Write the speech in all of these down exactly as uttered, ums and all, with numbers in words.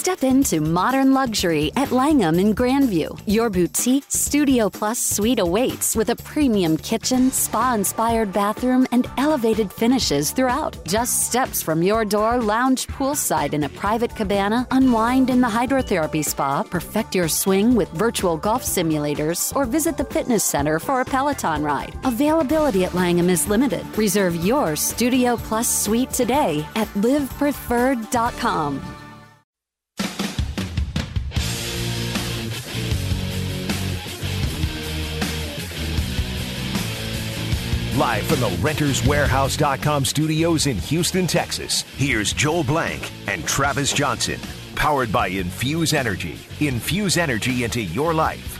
Step into modern luxury at Langham in Grandview. Your boutique Studio Plus suite awaits with a premium kitchen, spa-inspired bathroom, and elevated finishes throughout. Just steps from your door, lounge poolside in a private cabana, unwind in the hydrotherapy spa, perfect your swing with virtual golf simulators, or visit the fitness center for a Peloton ride. Availability at Langham is limited. Reserve your Studio Plus suite today at live preferred dot com. Live from the Renters Warehouse dot com studios in Houston, Texas, here's Joel Blank and Travis Johnson. Powered by Infuse Energy. Infuse energy into your life.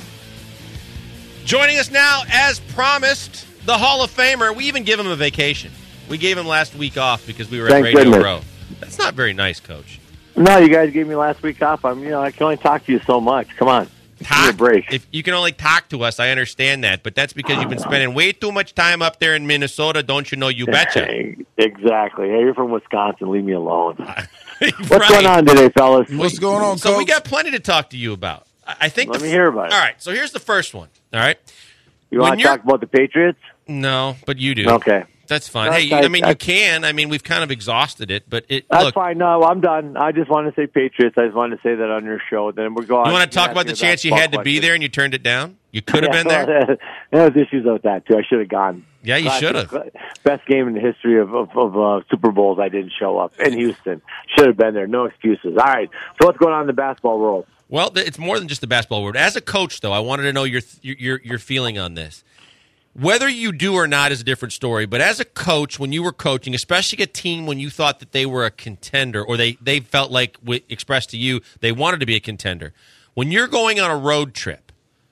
Joining us now, as promised, the Hall of Famer. We even give him a vacation. We gave him last week off because we were Thank at Radio goodness. Row. That's not very nice, Coach. No, you guys gave me last week off. I'm, you know, I can only talk to you so much. Come on. Give me a Talk, break. if you can only talk to us, I understand that, but that's because you've been spending way too much time up there in Minnesota, don't you know? You betcha. Exactly. Hey, you're from Wisconsin. Leave me alone. What's Right. going on today, fellas? What's going on, So Coach? we got plenty to talk to you about. I I think. Let the me hear about it. All right. So here's the first one. All right. You When want to you're- talk about the Patriots? No, but you do. Okay. That's fine. No, Hey, I- I mean, I- you can. I mean, we've kind of exhausted it, but it. That's look, fine. No, I'm done. I just want to say Patriots. I just wanted to say that on your show. Then we're going. you want to talk about the chance you had to be there and you turned it down? You could have been there. There was issues with that too. I should have gone. Yeah, you should have. Best game in the history of, of, of uh, Super Bowls. I didn't show up in Houston. Should have been there. No excuses. All right. So what's going on in the basketball world? Well, th- it's more than just the basketball world. As a coach, though, I wanted to know your th- your your feeling on this. Whether you do or not is a different story. But as a coach, when you were coaching, especially a team when you thought that they were a contender, or they, they felt like, w- expressed to you, they wanted to be a contender. When you're going on a road trip,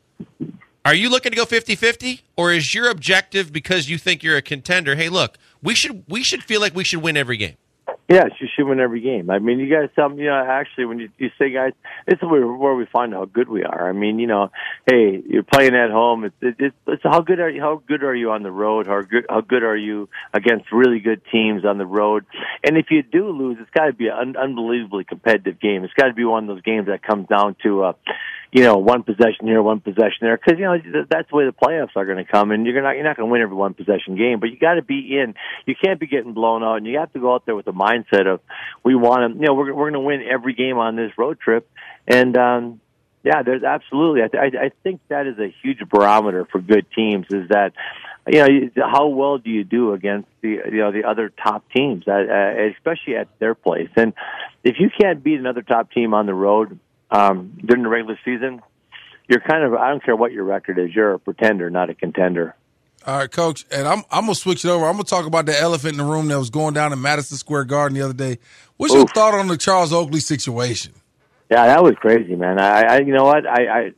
are you looking to go fifty-fifty? Or is your objective, because you think you're a contender, hey, look, we should we should feel like we should win every game? Yes, you should win every game. I mean, you guys tell me, you know, actually, when you, you say, guys, this is where, where we find how good we are. I mean, you know, hey, you're playing at home. It's, it's, it's how good are you? How good are you on the road? How good, how good are you against really good teams on the road? And if you do lose, it's got to be an un- unbelievably competitive game. It's got to be one of those games that comes down to, uh, you know, one possession here, one possession there, because you know that's the way the playoffs are going to come, and you're not you're not going to win every one possession game, but you got to be in. You can't be getting blown out, and you have to go out there with the mindset of we want to, you know, we're we're going to win every game on this road trip, and um, yeah, there's absolutely. I, th- I think that is a huge barometer for good teams. Is that you know how well do you do against the you know the other top teams, uh, especially at their place, and if you can't beat another top team on the road. Um, during the regular season, you're kind of, I don't care what your record is, you're a pretender, not a contender. All right, Coach, and I'm I'm gonna switch it over. I'm gonna talk about the elephant in the room that was going down in Madison Square Garden the other day. What's Oof. your thought on the Charles Oakley situation? Yeah, that was crazy, man. I, I you know what, I, I,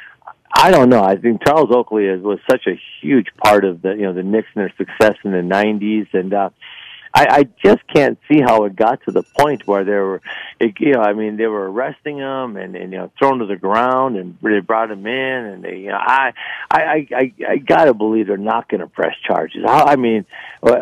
I don't know. I think Charles Oakley is, was such a huge part of the, you know, the Knicks and their success in the nineties, and uh, I, I just can't see how it got to the point where they were, it, you know, I mean, they were arresting him and, and you know, thrown to the ground, and they brought him in, and they, you know, I, I, I, I gotta believe they're not going to press charges. I, I mean, uh,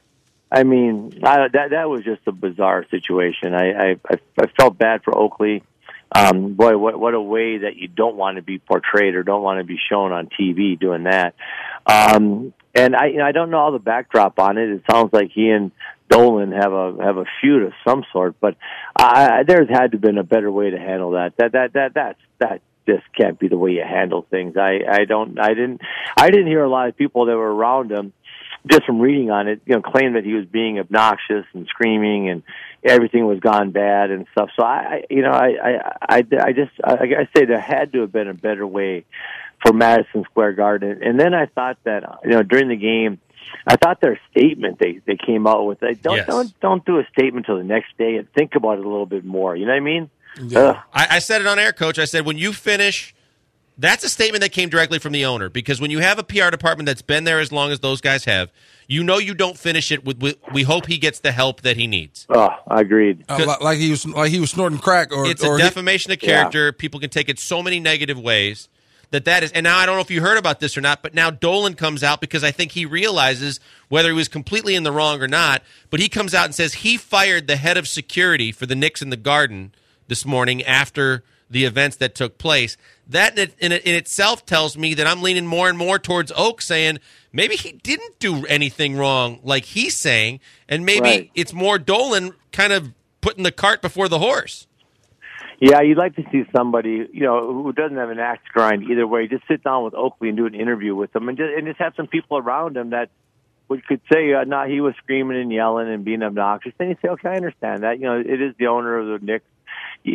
I mean, I, that that was just a bizarre situation. I, I, I felt bad for Oakley. Um, boy, what what a way that you don't want to be portrayed or don't want to be shown on T V doing that. Um, And I, you know, I don't know all the backdrop on it. It sounds like he and Dolan have a have a feud of some sort, but I, there's had to have been a better way to handle that. That that that that that just can't be the way you handle things. I I don't I didn't I didn't hear a lot of people that were around him, just from reading on it, you know, claim that he was being obnoxious and screaming and everything was gone bad and stuff. So I, I you know, I I I, I just I, I say there had to have been a better way for Madison Square Garden. And then I thought that, you know, during the game, I thought their statement they, they came out with, they don't, Yes. don't, don't do a statement till the next day and think about it a little bit more. You know what I mean? Yeah. Ugh. I, I said it on air, Coach. I said, when you finish, that's a statement that came directly from the owner. Because when you have a P R department that's been there as long as those guys have, you know you don't finish it with, with we hope he gets the help that he needs. Oh, I agreed. Uh, li- like he was like he was snorting crack, or It's or a he- defamation of character. People can take it so many negative ways. That that is, and now I don't know if you heard about this or not, but now Dolan comes out because I think he realizes whether he was completely in the wrong or not, but he comes out and says he fired the head of security for the Knicks in the Garden this morning after the events that took place. That in, in, in itself tells me that I'm leaning more and more towards Oak, saying maybe he didn't do anything wrong like he's saying, and maybe right. it's more Dolan kind of putting the cart before the horse. Yeah, you'd like to see somebody, you know, who doesn't have an axe to grind either way. Just sit down with Oakley and do an interview with him, and just, and just have some people around him that would could say, uh, "Nah, he was screaming and yelling and being obnoxious." Then you say, "Okay, I understand that. You know, it is the owner of the Knicks. He,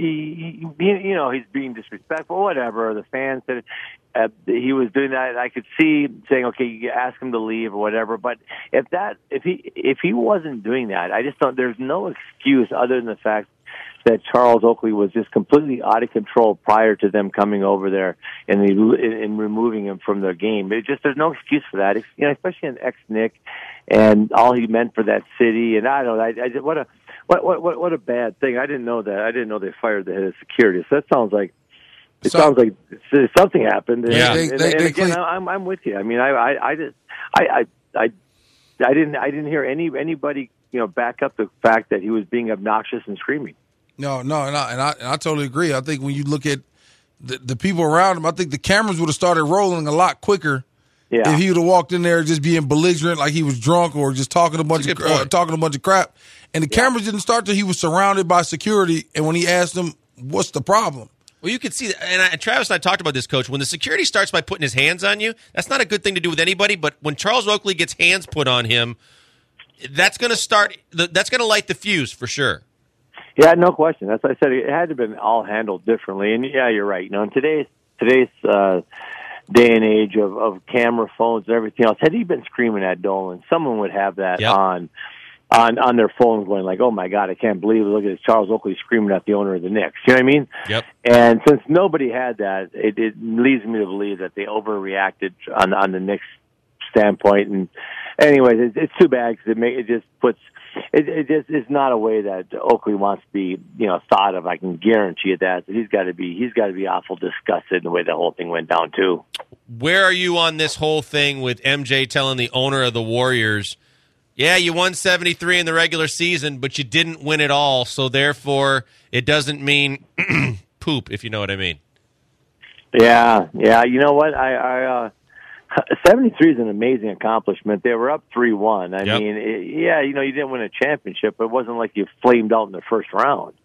he, he, you know, he's being disrespectful, whatever." The fans said uh, he was doing that. I could see saying, "Okay, you ask him to leave or whatever." But if that, if he, if he wasn't doing that, I just don't. There's no excuse other than the fact that Charles Oakley was just completely out of control prior to them coming over there and the, in, in removing him from their game. It just there's no excuse for that, you know, especially an ex-Knick and all he meant for that city. And I don't know, I, I just, what a what what what a bad thing. I didn't know that. I didn't know they fired the head of security. So that sounds like it so, sounds like something happened. And, yeah, and, they, they, and, and they again, clean. I'm I'm with you. I mean, I I, I just I, I I I didn't I didn't hear any anybody you know back up the fact that he was being obnoxious and screaming. No, no, and I, and I and I totally agree. I think when you look at the, the people around him, I think the cameras would have started rolling a lot quicker yeah. if he would have walked in there just being belligerent, like he was drunk or just talking a bunch That's of a uh, talking a bunch of crap. And the yeah. cameras didn't start till he was surrounded by security. And when he asked them, "What's the problem?" Well, you could see that, and, I, and Travis and I talked about this, Coach. When the security starts by putting his hands on you, that's not a good thing to do with anybody. But when Charles Oakley gets hands put on him, that's going to start. That's going to light the fuse for sure. Yeah, no question. As I said, it had to have been all handled differently. And yeah, you're right. You know, in today's today's uh, day and age of, of camera phones and everything else, had he been screaming at Dolan, someone would have that yep. on on on their phones, going like, "Oh my God, I can't believe it! Look at this Charles Oakley screaming at the owner of the Knicks." You know what I mean? Yep. And since nobody had that, it, it leads me to believe that they overreacted on on the Knicks standpoint. And anyways, it, it's too bad because it make, it just puts. It, it just is not a way that Oakley wants to be, you know, thought of. I can guarantee you that. He's got to be, he's got to be awful disgusted in the way the whole thing went down too. Where are you on this whole thing with M J telling the owner of the Warriors, "Yeah, you won seventy-three in the regular season, but you didn't win it all, so therefore it doesn't mean poop," if you know what I mean? Yeah, yeah. You know what? I, I uh, seventy-three is an amazing accomplishment. They were up three one. I yep. mean, it, yeah, you know, you didn't win a championship, but it wasn't like you flamed out in the first round.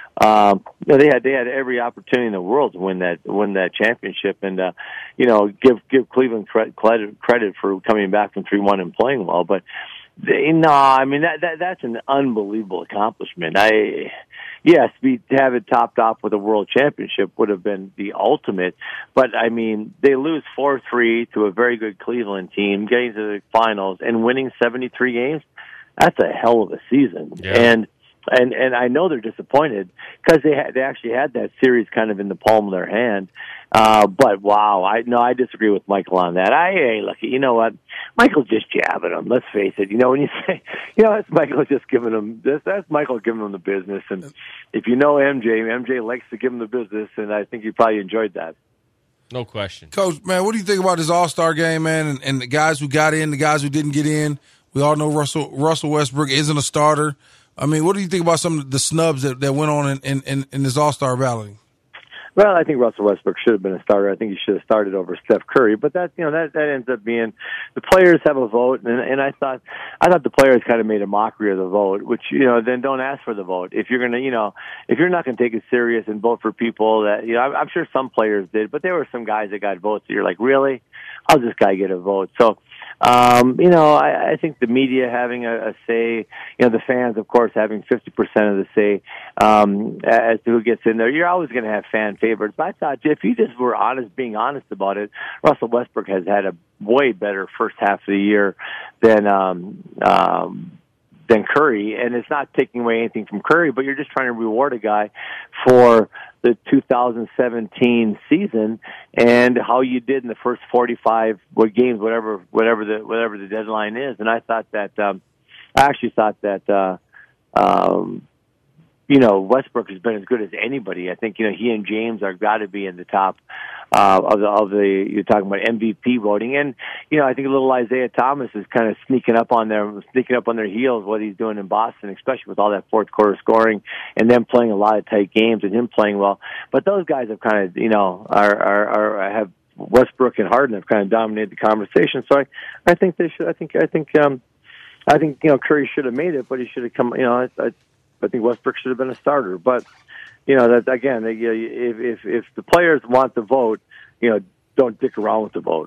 Um, you know, they had they had every opportunity in the world to win that win that championship, and uh, you know, give give Cleveland credit credit for coming back from three one and playing well. But they, no, I mean that, that that's an unbelievable accomplishment. I. Yes, we to have it topped off with a world championship would have been the ultimate. But, I mean, they lose four three to a very good Cleveland team, getting to the finals and winning seventy-three games. That's a hell of a season. Yeah. And and and I know they're disappointed because they had, they actually had that series kind of in the palm of their hand. Uh, but wow, I no, I disagree with Michael on that. I hey, look, you know what? Michael's just jabbing him. Let's face it. You know, when you say, you know, that's Michael just giving him this. That's Michael giving him the business. And if you know M J, M J likes to give him the business, and I think you probably enjoyed that. No question. Coach, man, what do you think about this All-Star game, man, and, and the guys who got in, the guys who didn't get in? We all know Russell Russell Westbrook isn't a starter. I mean, what do you think about some of the snubs that, that went on in, in, in this All-Star balloting? Well, I think Russell Westbrook should have been a starter. I think he should have started over Steph Curry. But that, you know, that that ends up being the players have a vote, and and I thought I thought the players kind of made a mockery of the vote, which, you know, then don't ask for the vote if you're gonna, you know, if you're not gonna take it serious and vote for people that, you know, I'm, I'm sure some players did, but there were some guys that got votes that you're like, really? How's this guy get a vote? So. Um, you know, I, I think the media having a, a say, you know, the fans, of course, having fifty percent of the say um, as to who gets in there. You're always going to have fan favorites. But I thought if you just were honest, being honest about it, Russell Westbrook has had a way better first half of the year than um, um, than Curry. And it's not taking away anything from Curry, but you're just trying to reward a guy for the two thousand seventeen season and how you did in the first forty-five games, whatever, whatever the, whatever the deadline is. And I thought that, um, I actually thought that, uh, um, you know, Westbrook has been as good as anybody. I think, you know, he and James are got to be in the top uh, of the, of the, you're talking about M V P voting. And, you know, I think a little Isaiah Thomas is kind of sneaking up on their, sneaking up on their heels, what he's doing in Boston, especially with all that fourth quarter scoring and them playing a lot of tight games and him playing well. But those guys have kind of, you know, are, are, are have Westbrook and Harden have kind of dominated the conversation. So I, I think they should, I think, I think, um, I think, you know, Curry should have made it, but he should have come, you know, I, I, I think Westbrook should have been a starter. But, you know, that again, if, if, if the players want the vote, you know, don't dick around with the vote.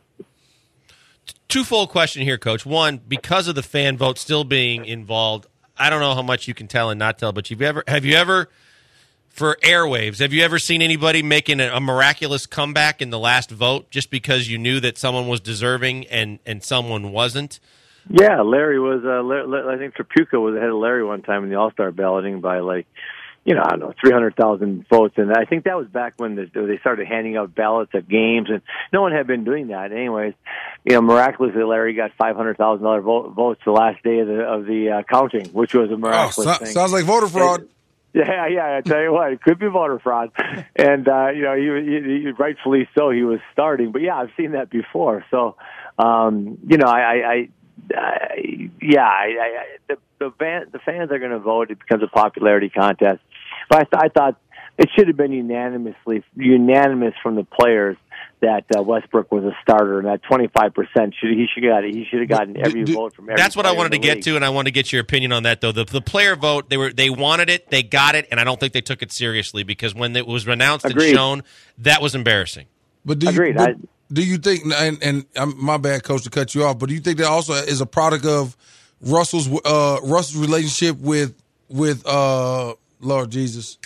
Twofold question here, Coach. One, because of the fan vote still being involved, I don't know how much you can tell and not tell, but you've ever, have you ever, for airwaves, have you ever seen anybody making a, a miraculous comeback in the last vote just because you knew that someone was deserving and, and someone wasn't? Yeah, Larry was. Uh, Larry, I think Tripucka was ahead of Larry one time in the All-Star balloting by like, you know, I don't know, three hundred thousand votes, and I think that was back when the, they started handing out ballots at games, and no one had been doing that. Anyways, you know, miraculously, Larry got five hundred thousand dollar vote, votes the last day of the of the uh, counting, which was a miraculous oh, so, thing. Sounds like voter fraud. And, Yeah, yeah. I tell you what, it could be voter fraud, and uh, you know, he, he, he, rightfully so, he was starting. But yeah, I've seen that before. So, um, you know, I, I, I uh, yeah, I, I, the the, fan, the fans are going to vote. It becomes a popularity contest. But I, th- I thought it should have been unanimously unanimous from the players that uh, Westbrook was a starter, and that twenty-five percent should he should have got he should have gotten every do, vote from every. That's what I wanted to get league. to, and I wanted to get your opinion on that. Though the the player vote, they were they wanted it, they got it, and I don't think they took it seriously because when it was announced Agreed. and shown, that was embarrassing. But do you, Agreed. but I, do you think? And, and I'm, my bad, Coach, to cut you off. But do you think that also is a product of Russell's uh, Russell's relationship with with uh, Lord Jesus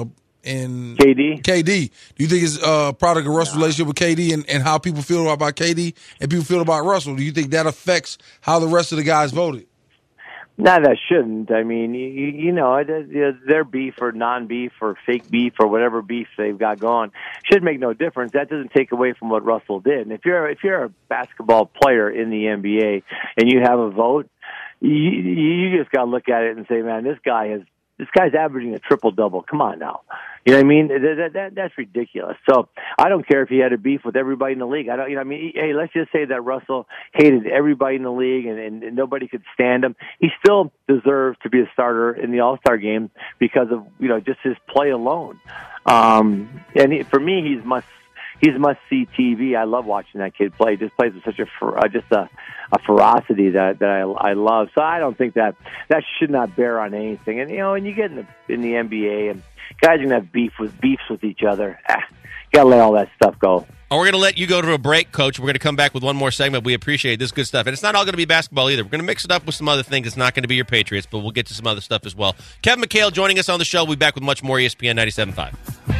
and K D? K D. Do you think it's a product of Russell's No. relationship with K D and, and how people feel about K D and people feel about Russell? Do you think that affects how the rest of the guys voted? No, that shouldn't. I mean, you, you know, their beef or non-beef or fake beef or whatever beef they've got going should make no difference. That doesn't take away from what Russell did. And if you're if you're a basketball player in the N B A and you have a vote, you, you just got to look at it and say, man, this guy is this guy's averaging a triple double. Come on now. You know what I mean? That, that, that, that's ridiculous. So I don't care if he had a beef with everybody in the league. I don't. You know, I mean, hey, let's just say that Russell hated everybody in the league and, and, and nobody could stand him. He still deserves to be a starter in the All-Star game because of you know just his play alone. Um, and he, for me, he's must he's must see T V. I love watching that kid play. He just plays with such a uh, just a, a ferocity that that I, I love. So I don't think that that should not bear on anything. And you know, and you get in the in the N B A and guys are gonna have beef with beefs with each other. Ah, you gotta let all that stuff go. Oh, we're going to let you go to a break, Coach. We're going to come back with one more segment. We appreciate this good stuff. And it's not all going to be basketball either. We're going to mix it up with some other things. It's not going to be your Patriots, but we'll get to some other stuff as well. Kevin McHale joining us on the show. We'll be back with much more E S P N ninety-seven point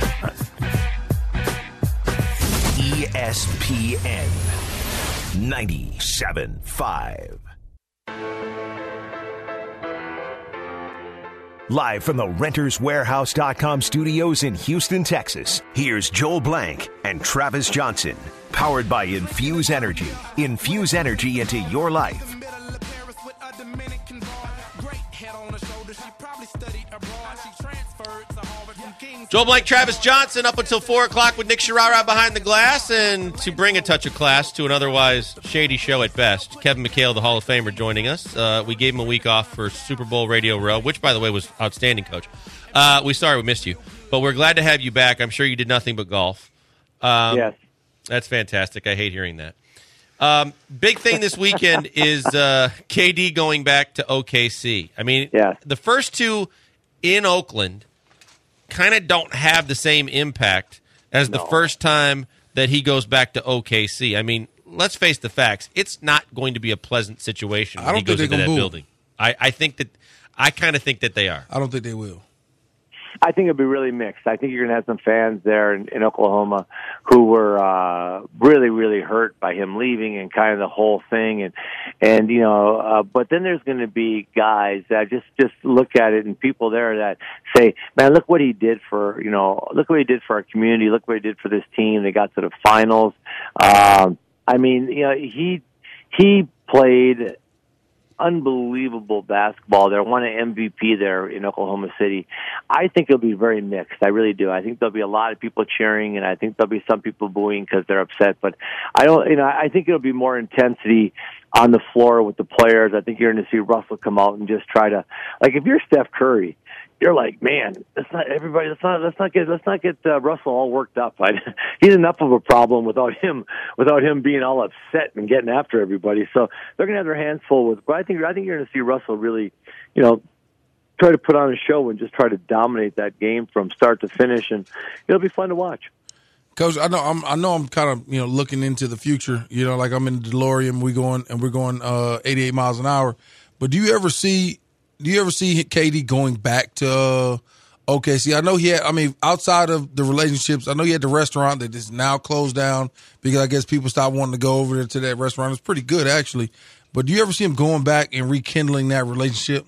five. E S P N ninety-seven point five. Live from the Renters Warehouse dot com studios in Houston, Texas, here's Joel Blank and Travis Johnson. Powered by Infuse Energy. Infuse energy into your life. Joel Blank, Travis Johnson, up until four o'clock with Nick Sharara behind the glass. And to bring a touch of class to an otherwise shady show at best, Kevin McHale, the Hall of Famer, joining us. Uh, we gave him a week off for Super Bowl Radio Row, which, by the way, was outstanding, Coach. Uh, we sorry we missed you, but we're glad to have you back. I'm sure you did nothing but golf. Um, yes. That's fantastic. I hate hearing that. Um, big thing this weekend is uh, K D going back to O K C. I mean, yes. The first two in Oakland kind of don't have the same impact as no. the first time that he goes back to O K C. I mean, let's face the facts. It's not going to be a pleasant situation when he goes into that move. building. I, I think that I kind of think that they are. I don't think they will. I think it'll be really mixed. I think you're going to have some fans there in, in Oklahoma who were uh, really, really hurt by him leaving and kind of the whole thing. And, and you know, uh, but then there's going to be guys that just, just look at it and people there that say, man, look what he did for, you know, look what he did for our community. Look what he did for this team. They got to the finals. Um, I mean, you know, he, he played unbelievable basketball there, won an M V P there in Oklahoma City. I think it'll be very mixed. I really do. I think there'll be a lot of people cheering, and I think there'll be some people booing because they're upset. But I don't, you know, I think it'll be more intensity on the floor with the players. I think you're going to see Russell come out and just try to, like, if you're Steph Curry, you're like, man, let's not everybody. Let's not let's not get let's not get uh, Russell all worked up. I, he's enough of a problem without him without him being all upset and getting after everybody. So they're gonna have their hands full with. But I think I think you're gonna see Russell really, you know, try to put on a show and just try to dominate that game from start to finish, and it'll be fun to watch. Coach, I know I'm I know I'm kind of you know looking into the future. You know, like I'm in the DeLorean, we going and we're going uh, eighty-eight miles an hour. But do you ever see? Do you ever see K D going back to uh, O K C? I know he had, I mean, outside of the relationships, I know he had the restaurant that is now closed down because I guess people stopped wanting to go over there to that restaurant. It's pretty good, actually. But do you ever see him going back and rekindling that relationship?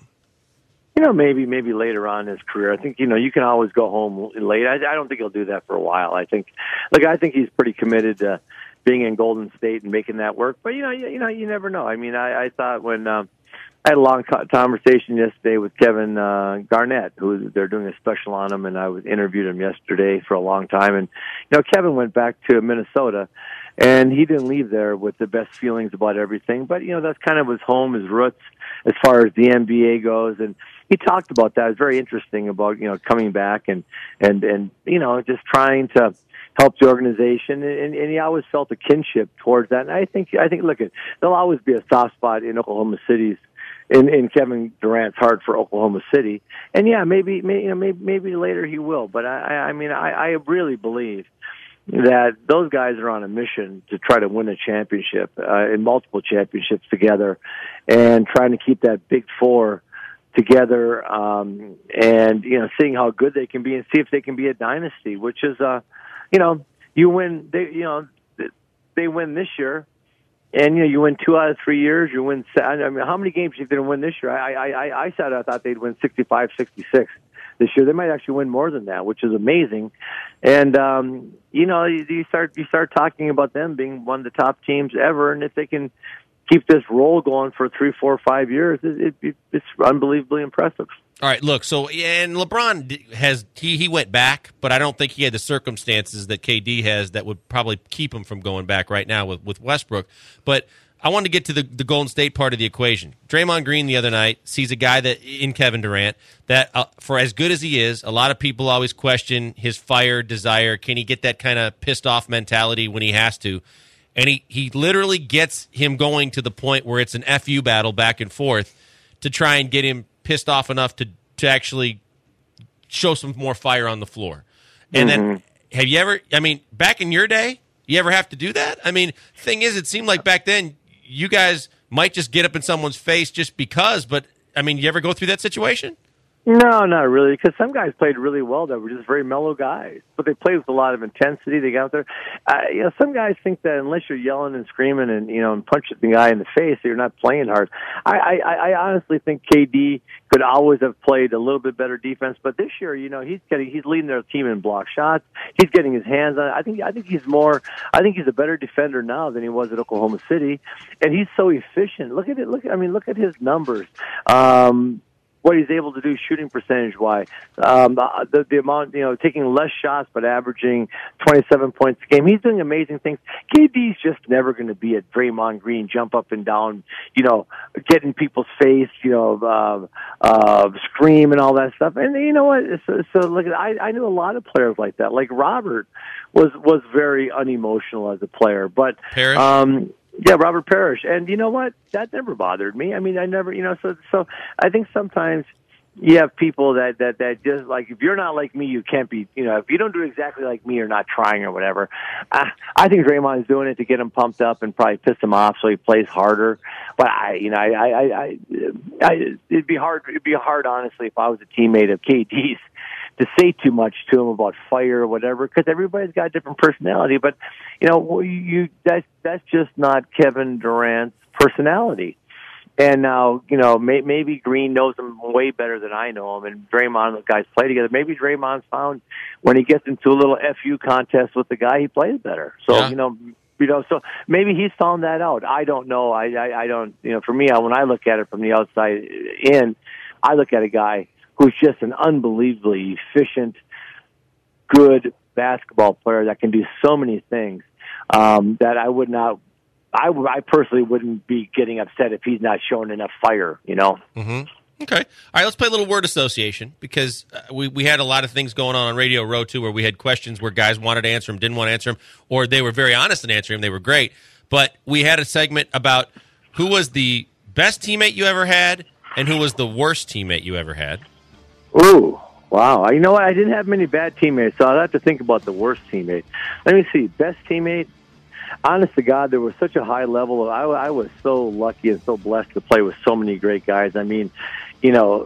You know, maybe maybe later on in his career. I think, you know, you can always go home late. I, I don't think he'll do that for a while. I think, look, I think he's pretty committed to being in Golden State and making that work. But, you know, you, you know, you never know. I mean, I, I thought when um, – I had a long conversation yesterday with Kevin uh, Garnett, who they're doing a special on him, and I was interviewed him yesterday for a long time. And you know, Kevin went back to Minnesota, and he didn't leave there with the best feelings about everything. But you know, that's kind of his home, his roots, as far as the N B A goes. And he talked about that. It was very interesting about you know coming back and and and you know just trying to help the organization, and, and he always felt a kinship towards that. And I think I think look, at there'll always be a soft spot in Oklahoma City's. In, in Kevin Durant's heart for Oklahoma City, and yeah, maybe, maybe you know, maybe, maybe later he will. But I, I mean, I, I really believe that those guys are on a mission to try to win a championship, uh, in multiple championships together, and trying to keep that Big Four together, um, and you know, seeing how good they can be, and see if they can be a dynasty. Which is, uh, you know, you win, they, you know, they win this year. And, you know, you win two out of three years, you win, I mean, how many games you didn't win this year? I, I, I, I said I thought they'd win sixty-five, sixty-six this year. They might actually win more than that, which is amazing. And, um, you know, you, you start, you start talking about them being one of the top teams ever. And if they can keep this roll going for three, four, five years, it, it, it's unbelievably impressive. All right, look, so, and LeBron has, he, he went back, but I don't think he had the circumstances that K D has that would probably keep him from going back right now with, with Westbrook. But I wanted to get to the, the Golden State part of the equation. Draymond Green the other night sees a guy that in Kevin Durant that, uh, for as good as he is, a lot of people always question his fire, desire. Can he get that kind of pissed off mentality when he has to? And he, he literally gets him going to the point where it's an F U battle back and forth to try and get him pissed off enough to, to actually show some more fire on the floor. And mm-hmm. then, have you ever, I mean, back in your day, you ever have to do that? I mean, thing is, it seemed like back then you guys might just get up in someone's face just because, but, I mean, you ever go through that situation? No, not really, because some guys played really well that were just very mellow guys, but they played with a lot of intensity. They got out there. Uh, you know, some guys think that unless you're yelling and screaming and you know and punching the guy in the face, you're not playing hard. I, I, I honestly think K D could always have played a little bit better defense, but this year, you know, he's getting he's leading their team in block shots. He's getting his hands on it. I think I think he's more. I think he's a better defender now than he was at Oklahoma City, and he's so efficient. Look at it. Look, I mean, look at his numbers. Um, What he's able to do shooting percentage-wise, um, the, the amount, you know, taking less shots but averaging twenty-seven points a game. He's doing amazing things. K D's just never going to be a Draymond Green, jump up and down, you know, get in people's face, you know, uh, uh, scream and all that stuff. And you know what? So, so look, I, I knew a lot of players like that. Like Robert was was very unemotional as a player, but. Parrish? Um, Yeah, Robert Parrish. And you know what? That never bothered me. I mean, I never, you know, so so I think sometimes you have people that, that, that just, like, if you're not like me, you can't be, you know, if you don't do exactly like me, you're not trying or whatever. I, I think Draymond's doing it to get him pumped up and probably piss him off so he plays harder. But, I, you know, I, I, I, I it'd be hard, it'd be hard, honestly, if I was a teammate of K D's. To say too much to him about fire or whatever, because everybody's got a different personality. But you know, you that's that's just not Kevin Durant's personality. And now, you know, may, maybe Green knows him way better than I know him, and Draymond, those guys play together. Maybe Draymond's found when he gets into a little F U contest with the guy, he plays better. So, yeah. you know, You know, so maybe he's found that out. I don't know. I, I, I don't, you know, for me, when I look at it from the outside in, I look at a guy who's just an unbelievably efficient, good basketball player that can do so many things um, that I would not, I, I personally wouldn't be getting upset if he's not showing enough fire, you know? Mm-hmm. Okay. All right, let's play a little word association because uh, we, we had a lot of things going on on Radio Row, too, where we had questions where guys wanted to answer them, didn't want to answer them, or they were very honest in answering them. They were great. But we had a segment about who was the best teammate you ever had and who was the worst teammate you ever had. Ooh, wow. You know what? I didn't have many bad teammates, so I'll have to think about the worst teammate. Let me see. Best teammate? Honest to God, there was such a high level. Of, I, I was so lucky and so blessed to play with so many great guys. I mean, you know,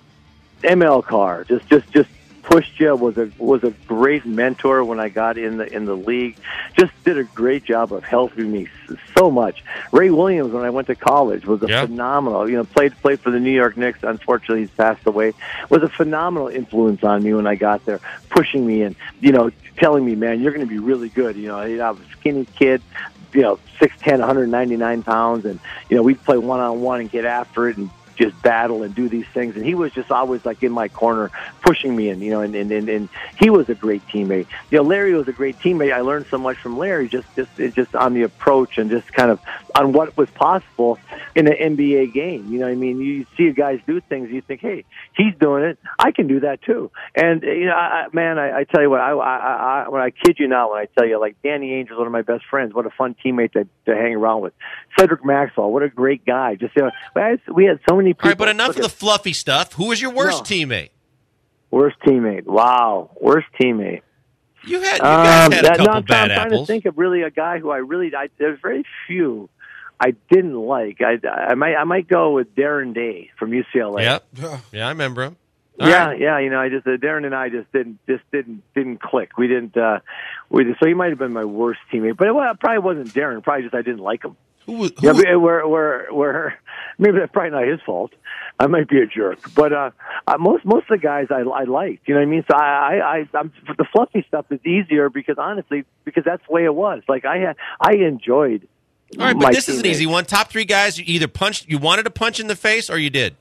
M L Carr just just just pushed you. was a was a great mentor when I got in the in the league. Just did a great job of helping me so much. Ray Williams, when I went to college, was a yeah. phenomenal. You know, played played for the New York Knicks. Unfortunately, he's passed away. Was a phenomenal influence on me when I got there, pushing me and you know, telling me, man, you're going to be really good. You know, I was a skinny kid. You know, six ten, one ninety-nine pounds, and you know, we'd play one on one and get after it and just battle and do these things. And he was just always like in my corner, pushing me, and you know, and and, and, and he was a great teammate. You know, Larry was a great teammate. I learned so much from Larry, just just just on the approach and just kind of on what was possible in an N B A game. You know what I mean? You see guys do things, you think, hey, he's doing it, I can do that too. And you know, I, man, I, I tell you what, I, I, I when I kid you not when I tell you, like Danny Ainge was one of my best friends. What a fun teammate to, to hang around with. Cedric Maxwell, what a great guy. Just you know, we had so many people. All right, but enough of the fluffy stuff. Who was your worst no. teammate? Worst teammate. Wow, worst teammate. You had you guys um, had a that, couple no, bad I'm trying apples. to think of really a guy who I really. I, there's very few I didn't like. I, I might I might go with Darren Day from U C L A. Yep. Yeah, I remember him. All yeah, right. yeah. You know, I just uh, Darren and I just didn't just didn't didn't click. We didn't. Uh, we so he might have been my worst teammate, but it, well, it probably wasn't Darren. Probably just I didn't like him. Who was, who Yeah, was, we're, we're, we're, maybe that's probably not his fault. I might be a jerk, but uh, uh, most most of the guys I, I liked. You know what I mean? So I, I, I I'm, the fluffy stuff is easier because honestly, because that's the way it was. Like I had, I enjoyed. All right, but my this is an teammates. easy one. Top three guys you either punched, you wanted to punch in the face, or you did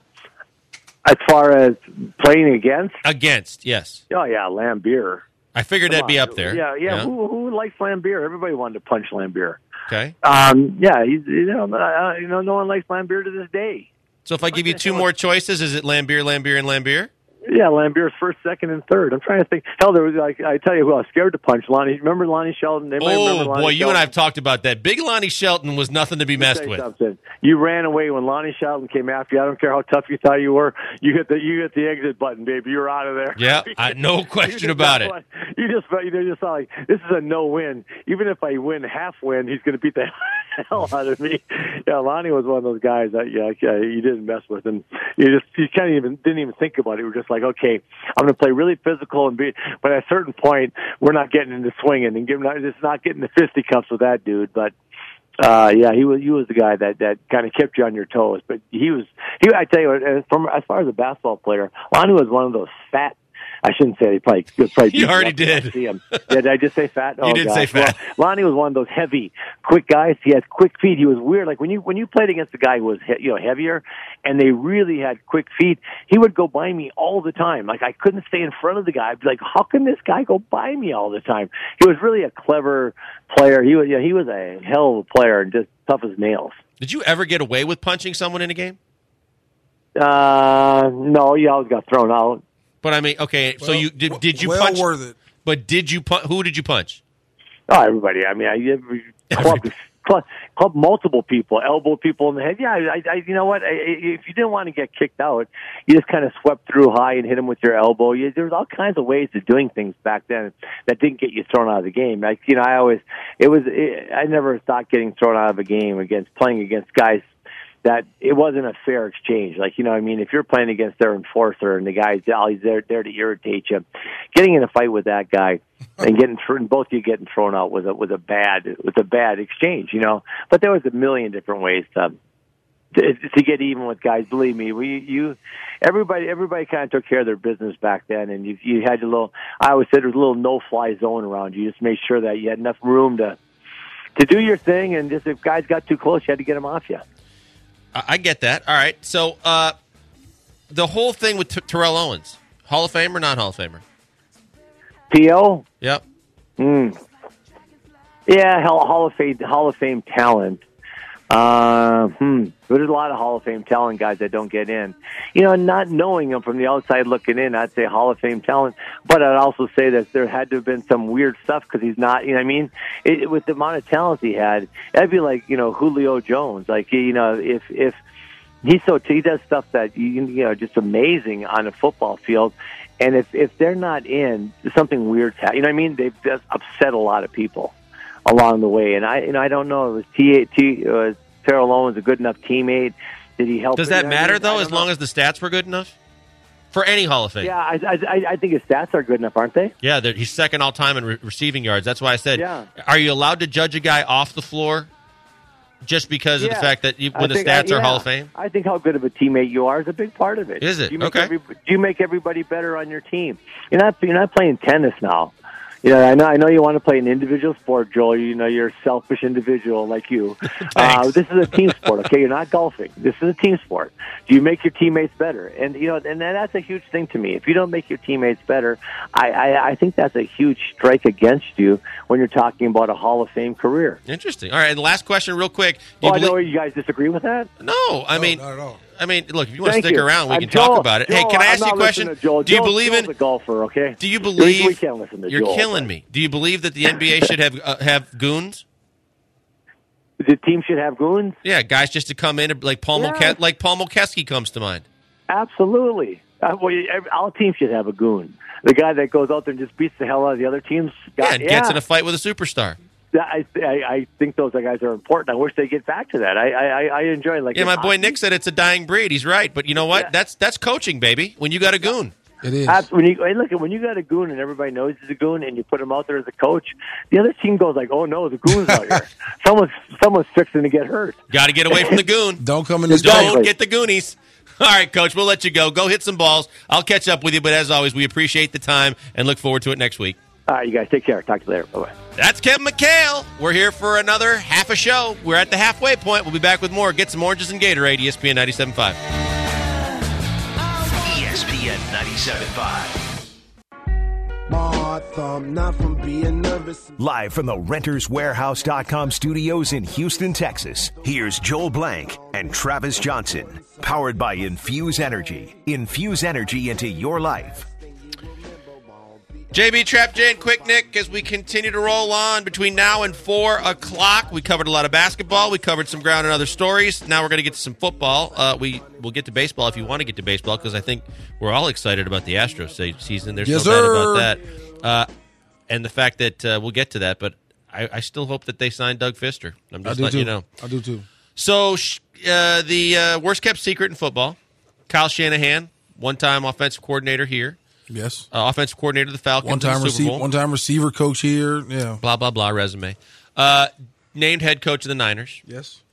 As far as playing against, against. Yes, oh yeah, Lambier. I figured Come that'd be on. up there. Yeah, yeah. Who, who likes Lambier? Everybody wanted to punch Lambier. Okay. Um, yeah, he's, you know, uh, you know, no one likes Lambier to this day. So if I give you two more choices, is it Lambier, Lambier, and Lambier? Yeah, Lambier's first, second, and third. I'm trying to think. Hell, there was like I tell you who I was scared to punch. Lonnie, remember Lonnie Shelton? Anybody remember Oh Lonnie boy, you Shelton? and I have talked about that. Big Lonnie Shelton was nothing to be Let me messed tell you with. something. You ran away when Lonnie Shelton came after you. I don't care how tough you thought you were. You hit the you hit the exit button, baby. You were out of there. Yeah, I, no question about it. You just you just saw like this is a no win. Even if I win half win, he's going to beat the hell out of me. Yeah, Lonnie was one of those guys that yeah, yeah you didn't mess with, and you just you kind of even didn't even think about it. You were just like, okay, I'm going to play really physical and be. But at a certain point, we're not getting into swinging and giving. Just not getting the fisticuffs with that dude, but. Uh, yeah, he was he was the guy that, that kind of kept you on your toes. But he was he. I tell you, as, from as far as a basketball player, Lonnie was one of those fat. I shouldn't say he probably could probably. You already did. See him. Yeah, did I just say fat? Oh, You did gosh. say fat. Well, Lonnie was one of those heavy, quick guys. He had quick feet. He was weird. Like when you when you played against a guy who was he, you know heavier, and they really had quick feet, he would go by me all the time. Like I couldn't stay in front of the guy. I'd be like, how can this guy go by me all the time? He was really a clever player. He was yeah, he was a hell of a player and just tough as nails. Did you ever get away with punching someone in a game? Uh, no, you always got thrown out. But I mean, okay, so Well, you did? Did you well punch? worth it. But did you punch? Who did you punch? Oh, everybody. I mean, I club, club, club multiple people, elbow people in the head. Yeah, I, I you know what? I, if you didn't want to get kicked out, you just kind of swept through high and hit them with your elbow. You, there was all kinds of ways of doing things back then that didn't get you thrown out of the game. Like you know, I always it was it, I never thought getting thrown out of a game against playing against guys that it wasn't a fair exchange. Like, you know what I mean? If you're playing against their enforcer and the guy's always there, there to irritate you, getting in a fight with that guy and getting thrown, both of you getting thrown out was a, was a bad, was a bad exchange, you know? But there was a million different ways to, to, to get even with guys. Believe me, we, you, everybody, everybody kind of took care of their business back then. And you, you had a little, I always said there was a little no-fly zone around you. Just made sure that you had enough room to, to do your thing, and just if guys got too close, you had to get them off you. I, I get that. All right. So uh, the whole thing with T- Terrell Owens, Hall of Famer, not Hall of Famer? T O? Yep. Mm. Yeah, Hall, Hall of Fame, Hall of Fame talent. Uh, hmm. There's a lot of Hall of Fame talent guys that don't get in. You know, not knowing them from the outside looking in, I'd say Hall of Fame talent. But I'd also say that there had to have been some weird stuff because he's not, you know what I mean? It, with the amount of talent he had, that'd be like, you know, Julio Jones. Like, you know, if, if he's so, he does stuff that, you, you know, just amazing on a football field. And if, if they're not in, something weird's happening. You know what I mean? They've just upset a lot of people along the way, and I, you know, I don't know. Was T. T. Uh, Terrell Owens a good enough teammate? Did he help? Does that matter though? As know. long as the stats were good enough for any Hall of Fame. Yeah, I, I, I think his stats are good enough, aren't they? Yeah, he's second all time in re- receiving yards. That's why I said, yeah. Are you allowed to judge a guy off the floor just because yeah. of the fact that you, when the think, stats I, are yeah. Hall of Fame? I think how good of a teammate you are is a big part of it. Is it? Do you make okay. Every, do you make everybody better on your team? You're not. You're not playing tennis now. You know, I know. I know you want to play an individual sport, Joel. You know, you're a selfish individual like you. uh, this is a team sport, okay? You're not golfing. This is a team sport. Do you make your teammates better? And you know, and that's a huge thing to me. If you don't make your teammates better, I, I, I think that's a huge strike against you when you're talking about a Hall of Fame career. Interesting. All right, and last question, real quick. Do you oh, believe- I know you guys disagree with that. No, I no, mean, not at all. I mean, look, if you want Thank to stick you. around, we I'm can Joel, talk about it. Joel, hey, can I I'm ask you a question? To Joel. Do you Joel, believe Joel's in a golfer? Okay. Do you believe we can't listen to you're Joel, killing but. me? Do you believe that the N B A should have uh, have goons? The team should have goons. Yeah, guys, just to come in like Paul yeah. Mulke- like Paul Mulkeski comes to mind. Absolutely. Uh, well, every, all teams should have a goon. The guy that goes out there and just beats the hell out of the other teams. Yeah, Got, and yeah. gets in a fight with a superstar. I, I I think those guys are important. I wish they get back to that. I I, I enjoy like yeah. My boy Nick said it's a dying breed. He's right, but you know what? Yeah. That's that's coaching, baby. When you got a goon, it is. When you hey, look, when you got a goon and everybody knows he's a goon, and you put him out there as a coach, the other team goes like, "Oh no, the goon's out here. Someone's someone's fixing to get hurt." Got to get away from the goon. Don't come in this. Don't game. get the Goonies. All right, Coach, we'll let you go. Go hit some balls. I'll catch up with you, but as always, we appreciate the time and look forward to it next week. All right, you guys take care. Talk to you later. Bye bye. That's Kevin McHale. We're here for another half a show. We're at the halfway point. We'll be back with more. Get some oranges and Gatorade, E S P N ninety-seven point five. E S P N ninety-seven point five. Live from the Renters Warehouse dot com studios in Houston, Texas, here's Joel Blank and Travis Johnson. Powered by Infuse Energy. Infuse energy into your life. J B, Trap, Jay, and Quick Nick, as we continue to roll on between now and four o'clock. We covered a lot of basketball. We covered some ground and other stories. Now we're going to get to some football. Uh, we will get to baseball if you want to get to baseball, because I think we're all excited about the Astros season. There's yes, no doubt sir. about that. Uh, and the fact that uh, we'll get to that, but I, I still hope that they sign Doug Fister. I'm just I do letting too. you know. I do too. So uh, the uh, worst-kept secret in football, Kyle Shanahan, one-time offensive coordinator here. Yes. Uh, offensive coordinator of the Falcons. One time in the Super receiver, Bowl. one time receiver coach here. Yeah. Blah, blah, blah, resume. Uh, named head coach of the Niners. Yes.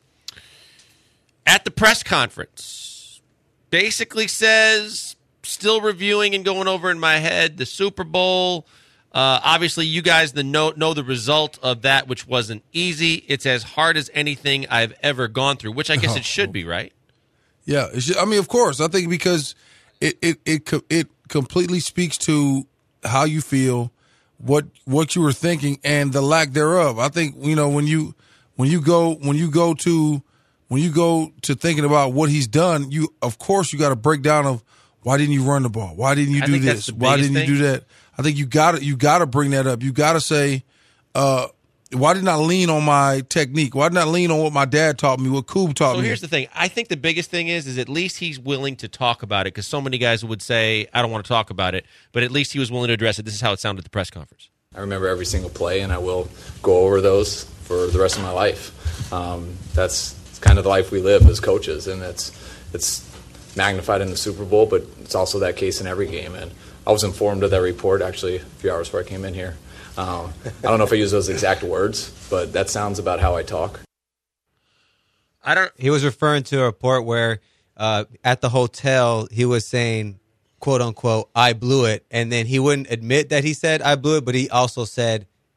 At the press conference, basically says, still reviewing and going over in my head, the Super Bowl. Uh, obviously, you guys the know, know the result of that, which wasn't easy. It's as hard as anything I've ever gone through, which I guess it should be, right? Yeah. It's just, I mean, of course. I think because it it it it completely speaks to how you feel, what what you were thinking, and the lack thereof. I think, you know, when you when you go when you go to when you go to thinking about what he's done, you of course you got a breakdown of why didn't you run the ball? Why didn't you I do think this? that's the Why biggest didn't you thing. do that? I think you got to you got to bring that up. You got to say, uh, why didn't I lean on my technique? Why didn't I lean on what my dad taught me? What Coob taught So me? here's the thing. I think the biggest thing is, is at least he's willing to talk about it, because so many guys would say, I don't want to talk about it, but at least he was willing to address it. This is how it sounded at the press conference. I remember every single play, and I will go over those for the rest of my life. Um, that's it's kind of the life we live as coaches, and it's it's magnified in the Super Bowl, but it's also that case in every game. And I was informed of that report actually a few hours before I came in here. Um, I don't know if I use those exact words, but that sounds about how I talk. I don't. He was referring to a report where uh, at the hotel he was saying, quote unquote, I blew it. And then he wouldn't admit that he said I blew it, but he also said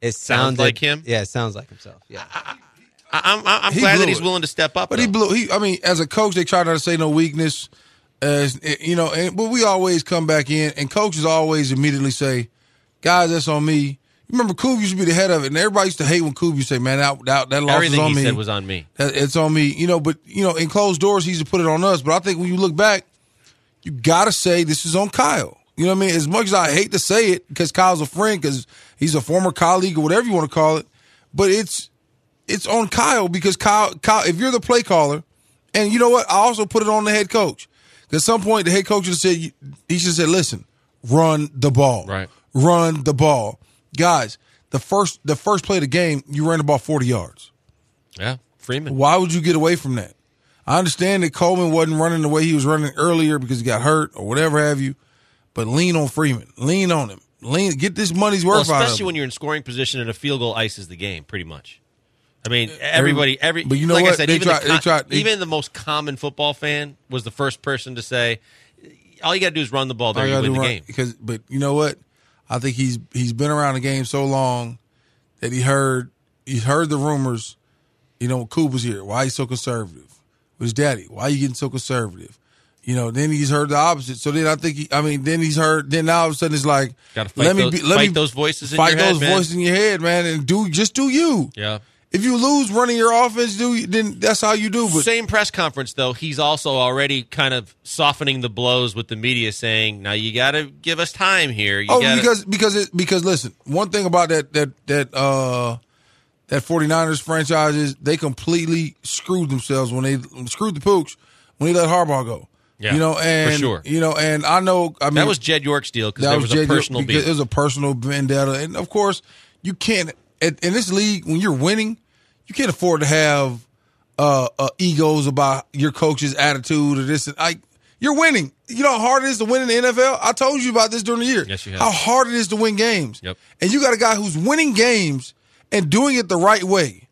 It Sounds sounded like him? Yeah, it sounds like himself. Yeah. I, I'm, I'm He glad blew that he's it. willing to step up. But though. he blew. He, I mean, as a coach, they try not to say no weakness. As you know, and but we always come back in, and coaches always immediately say, "Guys, that's on me." You remember, Coop used to be the head of it, and everybody used to hate when Coop used to say, "Man, that that, that loss Everything is on he me." said was on me. That, it's on me, you know. But you know, in closed doors, he used to put it on us. But I think when you look back, you got to say this is on Kyle. You know what I mean? As much as I hate to say it, because Kyle's a friend, because he's a former colleague or whatever you want to call it, but it's it's on Kyle because Kyle, Kyle, if you're the play caller, and you know what, I also put it on the head coach. At some point, the head coach should have said, he should have said, listen, run the ball. Right. Run the ball. Guys, the first the first play of the game, you ran the ball forty yards. Yeah, Freeman. Why would you get away from that? I understand that Coleman wasn't running the way he was running earlier because he got hurt or whatever have you, but lean on Freeman. Lean on him. Lean. Get this money's worth Well, out of him. especially when you're in scoring position and a field goal ices the game, pretty much. I mean, everybody, every. But you know like what? I said, They even, try- the, they try- they- even the most common football fan was the first person to say, "All you got to do is run the ball. There, All you gotta win do the run- game." Because, but you know what? I think he's he's been around the game so long that he heard he heard the rumors. You know, Coop was here. Why he's so conservative? With his daddy, why you getting so conservative? You know, then he's heard the opposite. So then I think he, I mean, then he's heard. Then now all of a sudden it's like, Gotta fight let me those- be, let fight me those voices in fight your head, those man. voices in your head, man, and do just do you. Yeah. If you lose running your offense, do then that's how you do. But Same press conference, though. He's also already kind of softening the blows with the media, saying, "Now you got to give us time here." You oh, gotta, because because it, because listen, one thing about that that that uh that 49ers franchise is they completely screwed themselves when they screwed the pooch when they let Harbaugh go. Yeah, you know, and for sure. you know, and I know. I mean, that was Jed York's deal because that there was, Jed a personal York, because beef. it was a personal vendetta, and of course, you can't in this league when you're winning, you can't afford to have uh, uh egos about your coach's attitude or this. And I, you're winning. You know how hard it is to win in the N F L? I told you about this during the year. Yes, you have. How hard it is to win games. Yep. And you got a guy who's winning games and doing it the right way.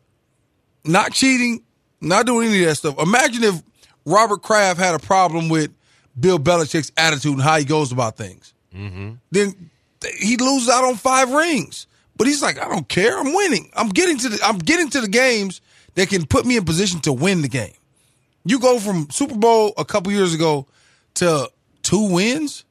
Not cheating, not doing any of that stuff. Imagine if Robert Kraft had a problem with Bill Belichick's attitude and how he goes about things. Mm-hmm. Then he loses out on five rings. But he's like, I don't care. I'm winning. I'm getting to the I'm getting to the games that can put me in position to win the game. You go from Super Bowl a couple years ago to two wins.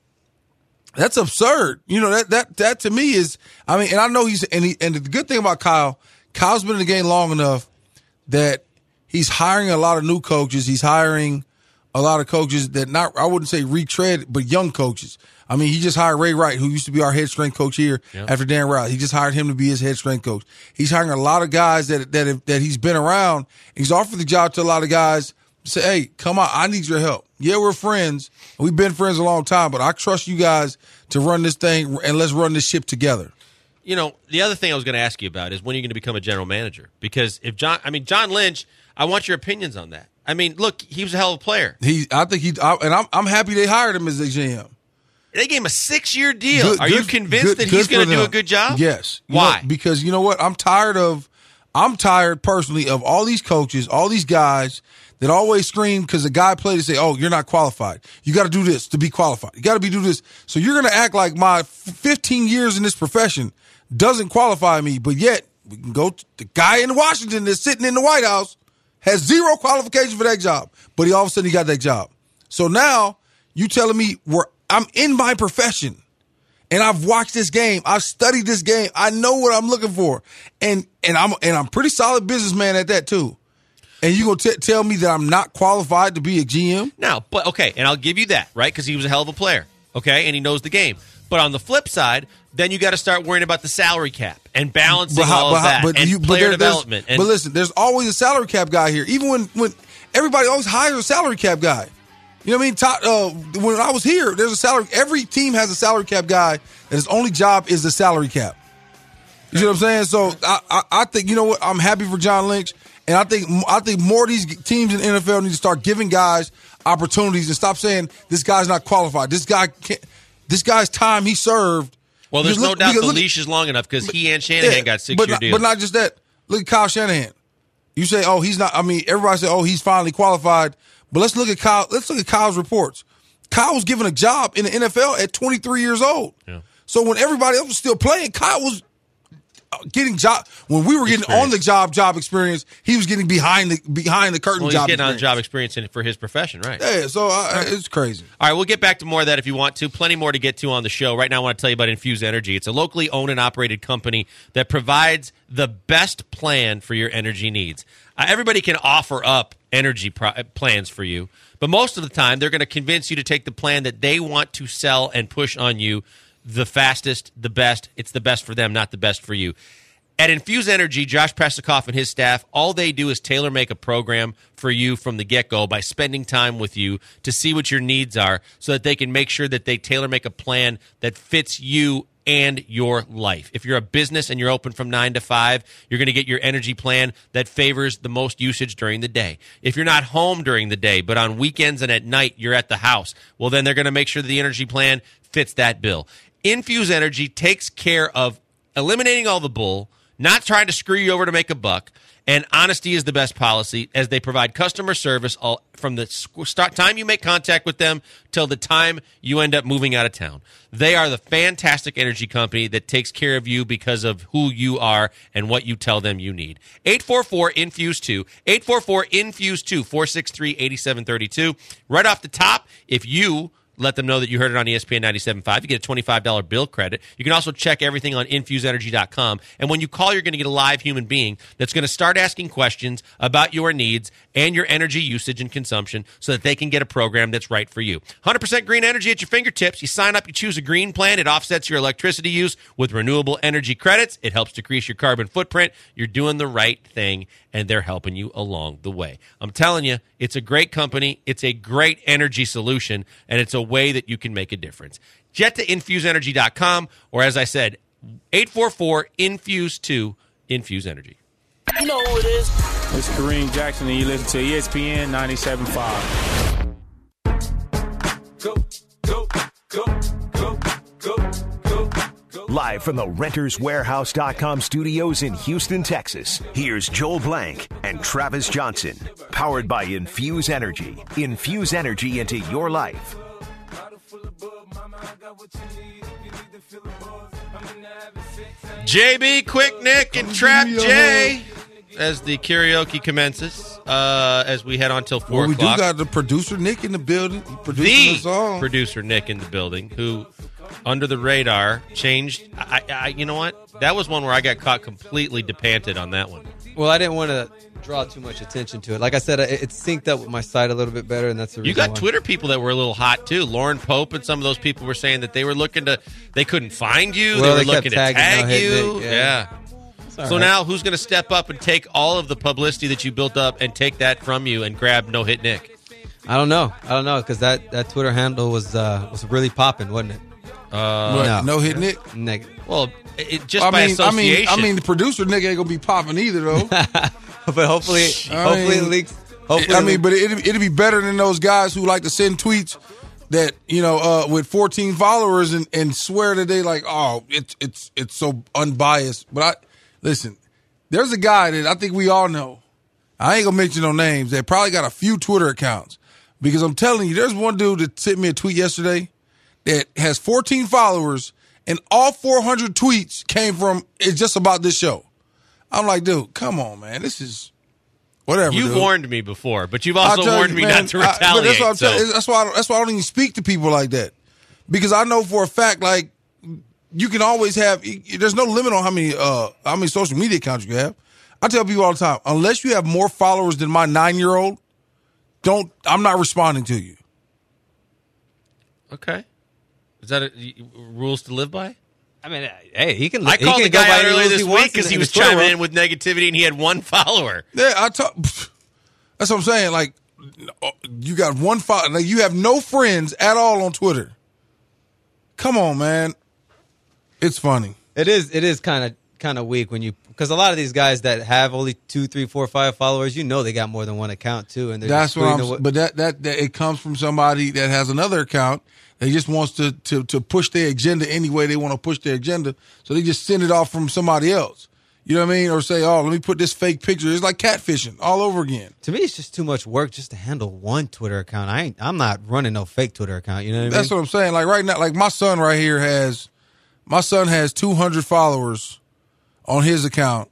That's absurd. You know, that that that to me is I mean, and I know he's and he, and the good thing about Kyle, Kyle's been in the game long enough that he's hiring a lot of new coaches. He's hiring a lot of coaches that not I wouldn't say retread, but young coaches. I mean, he just hired Ray Wright, who used to be our head strength coach here Yep. after Dan Riley. He just hired him to be his head strength coach. He's hiring a lot of guys that that have, that he's been around. He's offered the job to a lot of guys. Say, hey, come on, I need your help. Yeah, we're friends. We've been friends a long time, but I trust you guys to run this thing and let's run this ship together. You know, the other thing I was going to ask you about is when you're going to become a general manager. Because if John, I mean, John Lynch, I want your opinions on that. I mean, look, he was a hell of a player. He, I think he, I, and I'm, I'm happy they hired him as a G M. They gave him a six-year deal. Good- Are you good- convinced good- that he's good going for to do a them. good job? Yes. You Why? know, because you know what? I'm tired of, I'm tired personally of all these coaches, all these guys that always scream because a guy played to say, oh, you're not qualified. You got to do this to be qualified. You got to be do this. So you're going to act like my fifteen years in this profession doesn't qualify me, but yet we can go to the guy in Washington that's sitting in the White House has zero qualification for that job, but he all of a sudden he got that job. So now you telling me where I'm in my profession and I've watched this game, I've studied this game, I know what I'm looking for, and and I'm and I'm a pretty solid businessman at that too. And you gonna t- tell me that I'm not qualified to be a G M? No, but okay, and I'll give you that, right? Because he was a hell of a player, okay, and he knows the game. But on the flip side, then you got to start worrying about the salary cap and balancing how- all of how- that and you- player there- there's- development. And but listen, there's always a salary cap guy here. Even when, when everybody always hires a salary cap guy. You know what I mean? Top, uh, when I was here, there's a salary. Every team has a salary cap guy, and his only job is the salary cap. You see what I'm saying? So I, I, I think you know what? I'm happy for John Lynch, and I think I think more of these teams in the N F L need to start giving guys opportunities and stop saying this guy's not qualified. This guy can't. This guy's time he served. well, there's Because no look- doubt because the look- leash is long enough because he and Shanahan yeah, got but six-year not, deals. But not just that. Look at Kyle Shanahan. You say, oh, he's not. I mean, everybody say, oh, he's finally qualified. But let's look at Kyle. Let's look at Kyle's reports. Kyle was given a job in the N F L at twenty-three years old. Yeah. So when everybody else was still playing, Kyle was getting job when we were getting Experience. on the job job experience. He was getting behind the behind the curtain Well, he's job. getting on experience. job experience in, for his profession, right? Yeah, so uh, it's crazy. All right, we'll get back to more of that if you want to. Plenty more to get to on the show. Right now, I want to tell you about Infuse Energy. It's a locally owned and operated company that provides the best plan for your energy needs. Uh, everybody can offer up energy pro- plans for you, but most of the time, they're going to convince you to take the plan that they want to sell and push on you the fastest, the best. It's the best for them, not the best for you. At Infuse Energy, Josh Presikoff and his staff, all they do is tailor-make a program for you from the get-go by spending time with you to see what your needs are so that they can make sure that they tailor-make a plan that fits you and your life. If you're a business and you're open from nine to five, you're going to get your energy plan that favors the most usage during the day. If you're not home during the day, but on weekends and at night you're at the house, well, then they're going to make sure that the energy plan fits that bill. Infuse Energy takes care of eliminating all the bull, not trying to screw you over to make a buck, and honesty is the best policy as they provide customer service all, from the start, time you make contact with them till the time you end up moving out of town. They are the fantastic energy company that takes care of you because of who you are and what you tell them you need. eight four four infuse two, eight four four infuse two, four six three, eight seven three two. Right off the top, if you let them know that you heard it on E S P N ninety-seven point five. You get a twenty-five dollars bill credit. You can also check everything on infuse energy dot com. And when you call, you're going to get a live human being that's going to start asking questions about your needs and your energy usage and consumption so that they can get a program that's right for you. one hundred percent green energy at your fingertips. You sign up, you choose a green plan. It offsets your electricity use with renewable energy credits. It helps decrease your carbon footprint. You're doing the right thing, and they're helping you along the way. I'm telling you, it's a great company. It's a great energy solution, and it's a way that you can make a difference. Jet to infuse energy dot com, or as I said, eight four four infuse two, Infuse Energy. You know who it is. It's Kareem Jackson, and you listen to E S P N ninety-seven point five. Go, go, go, go, go, go, go. Live from the Renters Warehouse dot com studios in Houston, Texas, here's Joel Blank and Travis Johnson. Powered by Infuse Energy. Infuse energy into your life. J B, Quick Nick, and Trap J as the karaoke commences uh, as we head on till four Well, we o'clock. do got the producer Nick in the building. He producing the the song. producer Nick in the building, who under the radar changed. I, I, you know what? That was one where I got caught completely depanted on that one. Well, I didn't want to draw too much attention to it. Like I said, it, it synced up with my site a little bit better, and that's the reason You got why. Twitter people that were a little hot too. Lauren Pope and some of those people were saying that they were looking to, they couldn't find you. Well, they they were kept looking to tagging tag No Hit you. Nick, Yeah. yeah. all So right. now, who's going to step up and take all of the publicity that you built up and take that from you and grab No Hit Nick? I don't know. I don't know because that, that Twitter handle was uh, was really popping, wasn't it? Uh, What, no. no hit Nick. Negative. well, it, just I by mean, I mean, association. I mean, the producer Nick ain't gonna be popping either though. But hopefully, I hopefully it mean, leaks. Hopefully, I it mean, leaks. but it'd, it'd be better than those guys who like to send tweets that you know uh, with fourteen followers and, and swear that they like, oh, it's it's it's so unbiased. But I listen, there's a guy that I think we all know. I ain't gonna mention no names. That probably got a few Twitter accounts because I'm telling you, there's one dude that sent me a tweet yesterday that has fourteen followers and all four hundred tweets came from it's just about this show. I'm like, dude, come on, man, this is. Whatever. You've dude. warned me before, but you've I'll also tell warned you, me man, not to I- but retaliate. that's why I'm so. telling- that's why. I don't, that's why I don't even speak to people like that because I know for a fact, like you can always have. There's no limit on how many uh how many social media accounts you have. I tell people all the time, unless you have more followers than my nine year old, don't. I'm not responding to you. Okay. Is that a, y- rules to live by? I mean, hey, he can. I he called can the go guy by out any earlier rules this wants week because in- he in was the Twitter chiming world. in with negativity and he had one follower. Yeah, I talk. That's what I'm saying. Like you got one follower. Like you have no friends at all on Twitter. Come on, man. It's funny. It is. It is kind of kind of weak when you because a lot of these guys that have only two, three, four, five followers, you know, they got more than one account too, and they're That's just what I'm. tweeting away- But that, that that it comes from somebody that has another account. They just wants to to to push their agenda any way they want to push their agenda. So they just send it off from somebody else. You know what I mean? Or say, oh, let me put this fake picture. It's like catfishing all over again. To me, it's just too much work just to handle one Twitter account. I ain't. I'm not running no fake Twitter account. You know what I mean? That's what I'm saying. Like right now, like my son right here has, my son has two hundred followers on his account,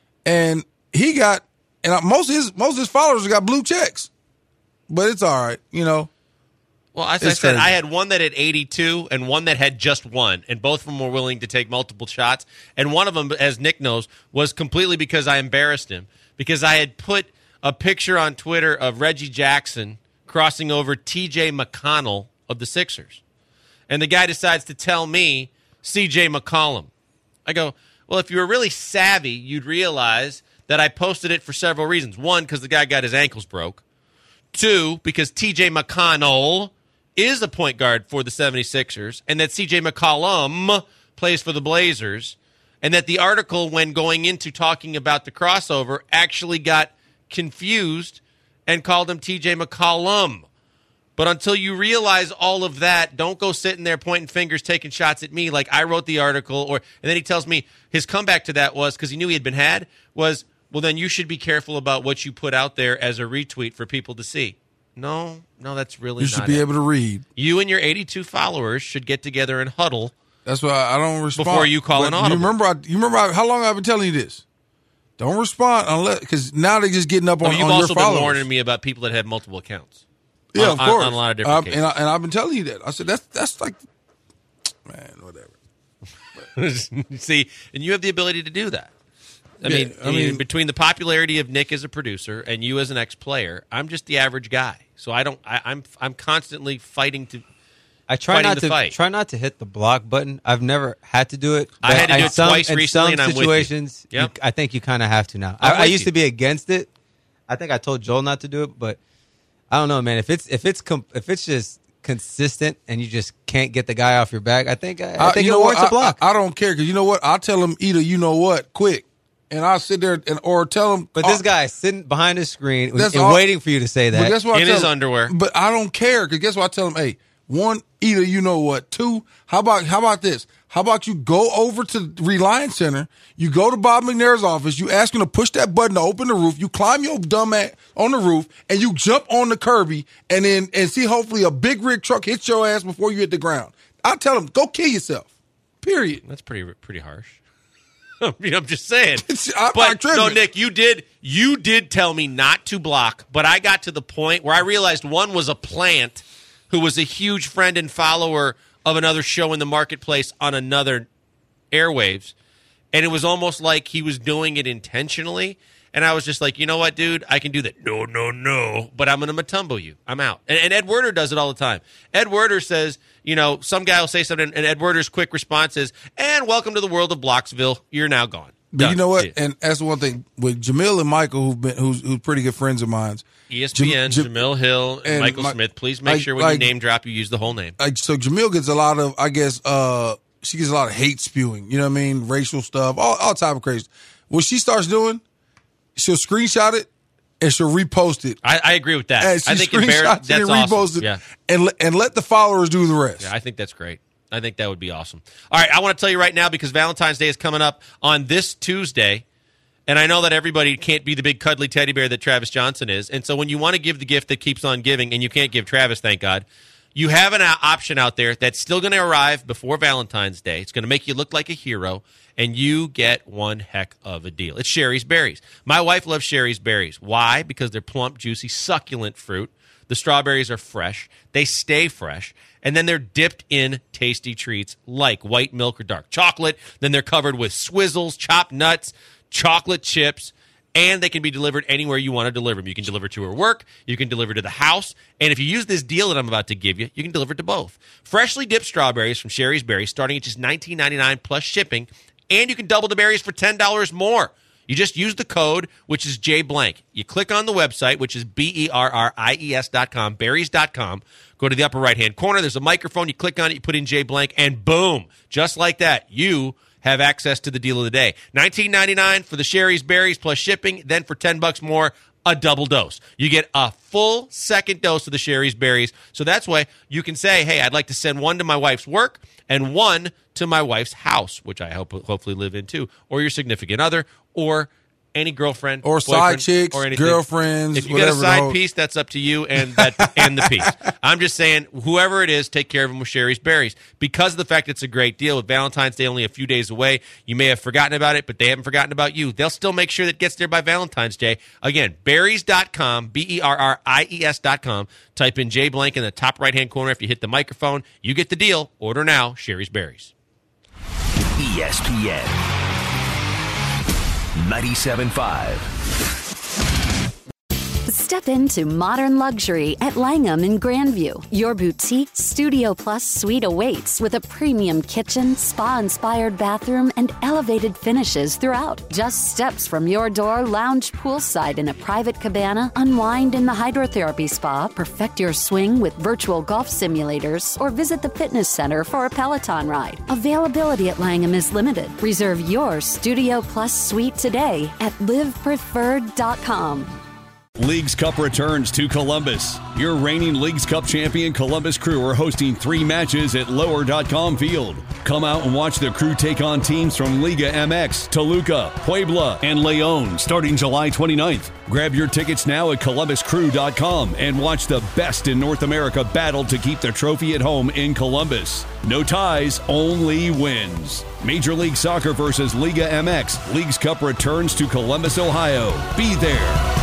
and he got and most of his most of his followers got blue checks, but it's all right, you know. Well, as It's I said, crazy. I had one that had eighty-two and one that had just one, and both of them were willing to take multiple shots. And one of them, as Nick knows, was completely because I embarrassed him, because I had put a picture on Twitter of Reggie Jackson crossing over T J McConnell of the Sixers. And the guy decides to tell me C J McCollum. I go, well, if you were really savvy, you'd realize that I posted it for several reasons. One, because the guy got his ankles broke. Two, because T J McConnell is a point guard for the seventy-sixers, and that C J McCollum plays for the Blazers, and that the article, when going into talking about the crossover, actually got confused and called him T J McCollum. But until you realize all of that, don't go sitting there pointing fingers, taking shots at me like I wrote the article. Or and then he tells me his comeback to that was, because he knew he had been had, was, well, then you should be careful about what you put out there as a retweet for people to see. No, no, that's really You not should be it. able to read. You and your eighty-two followers should get together and huddle. That's why I don't respond Before you call an But audible. You remember? I, you remember I, how long I've been telling you this? Don't respond unless because now they're just getting up Oh, on, you've on your also been following warning me about people that have multiple accounts. Yeah, on, of on- course. on a lot of different Uh, cases. and, I, and I've been telling you that. I said that's that's like, man, whatever. See, and you have the ability to do that. I Yeah, mean, I mean- between the popularity of Nick as a producer and you as an ex-player, I'm just the average guy. So I don't. I, I'm I'm constantly fighting to. I try fighting not the to fight. try not to hit the block button. I've never had to do it. I had to but do in it some, twice in recently, some and I'm with you. situations, Yep. you- I think you kind of have to now. I'm I, I with used you. to be against it. I think I told Joel not to do it, but I don't know, man. If it's if it's com- if it's just consistent and you just can't get the guy off your back, I think I, I think you it know what? warrants a block. I, I, I don't care because you know what? I'll tell them either you know what quick, and I'll sit there and or tell them. but this guy is sitting behind his screen That's and all- waiting for you to say that. But guess what? I In tell his them? underwear. But I don't care because guess what? I tell them, hey, one, either you know what. Two, how about how about this? How about you go over to Reliance Center, you go to Bob McNair's office, you ask him to push that button to open the roof, you climb your dumb ass on the roof, and you jump on the Kirby, and then and see hopefully a big rig truck hit your ass before you hit the ground. I tell him, go kill yourself. Period. That's pretty pretty harsh. I mean, I'm just saying. I'm but not tripping. no, Nick, you did you did tell me not to block, but I got to the point where I realized one was a plant who was a huge friend and follower of another show in the marketplace on another airwaves, and it was almost like he was doing it intentionally. And I was just like, you know what, dude? I can do that. No, no, no. But I'm going to matumbo you. I'm out. And, and Ed Werder does it all the time. Ed Werder says, you know, some guy will say something, and Ed Werder's quick response is, and welcome to the world of Blocksville. You're now gone. But Done. you know what? See ya. And that's one thing with Jamil and Michael, who've been who's, who's pretty good friends of mine. E S P N, Jam- Jam- Jamil Hill, and, and Michael my- Smith. Please make like- sure when like- you name drop, you use the whole name. Like so, Jamil gets a lot of, I guess, uh, she gets a lot of hate spewing. You know what I mean? Racial stuff, all all type of crazy. What she starts doing, she'll screenshot it and she'll repost it. I, I agree with that. And she I think screenshots embar- it that's and awesome. reposts it, Yeah. and le- and let the followers do the rest. Yeah, I think that's great. I think that would be awesome. All right, I want to tell you right now because Valentine's Day is coming up on this Tuesday, and I know that everybody can't be the big cuddly teddy bear that Travis Johnson is, and so when you want to give the gift that keeps on giving, and you can't give Travis, thank God, you have an option out there that's still going to arrive before Valentine's Day. It's going to make you look like a hero, and you get one heck of a deal. It's Sherry's Berries. My wife loves Sherry's Berries. Why? Because they're plump, juicy, succulent fruit. The strawberries are fresh. They stay fresh. And then they're dipped in tasty treats like white milk or dark chocolate. Then they're covered with Swizzles, chopped nuts, chocolate chips, and they can be delivered anywhere you want to deliver them. You can deliver to her work. You can deliver to the house. And if you use this deal that I'm about to give you, you can deliver to both. Freshly dipped strawberries from Sherry's Berries starting at just nineteen ninety-nine dollars plus shipping. And you can double the berries for ten dollars more. You just use the code, which is J blank. You click on the website, which is B E R R I E S dot com, berries dot com. Go to the upper right-hand corner. There's a microphone. You click on it. You put in J blank, and boom, just like that, you have access to the deal of the day. nineteen ninety-nine for the Sherry's Berries plus shipping. Then for ten bucks more, a double dose. You get a full second dose of the Sherry's Berries. So that's why you can say, hey, I'd like to send one to my wife's work and one to my wife's house, which I hope hopefully live in too, or your significant other, or any girlfriend or side boyfriend, chicks, or anything. girlfriends. If you whatever got a side the whole- piece, that's up to you and that and the piece. I'm just saying, whoever it is, take care of them with Sherry's Berries. Because of the fact it's a great deal, with Valentine's Day only a few days away, you may have forgotten about it, but they haven't forgotten about you. They'll still make sure that it gets there by Valentine's Day. Again, berries dot com, B E R R I E S dot com. Type in Jay Blank in the top right-hand corner. If you hit the microphone, you get the deal. Order now, Sherry's Berries. E S P N ninety-seven point five. Step into modern luxury at Langham in Grandview. Your boutique Studio Plus suite awaits with a premium kitchen, spa-inspired bathroom, and elevated finishes throughout. Just steps from your door, lounge poolside in a private cabana, unwind in the hydrotherapy spa, perfect your swing with virtual golf simulators, or visit the fitness center for a Peloton ride. Availability at Langham is limited. Reserve your Studio Plus suite today at live preferred dot com. Leagues Cup returns to Columbus. Your reigning Leagues Cup champion Columbus Crew are hosting three matches at lower dot com field. Come out and watch the Crew take on teams from Liga M X, Toluca, Puebla, and Leon starting July twenty-ninth. Grab your tickets now at columbus crew dot com and watch the best in North America battle to keep the trophy at home in Columbus. No ties, only wins. Major League Soccer versus Liga M X. Leagues Cup returns to Columbus, Ohio. Be there.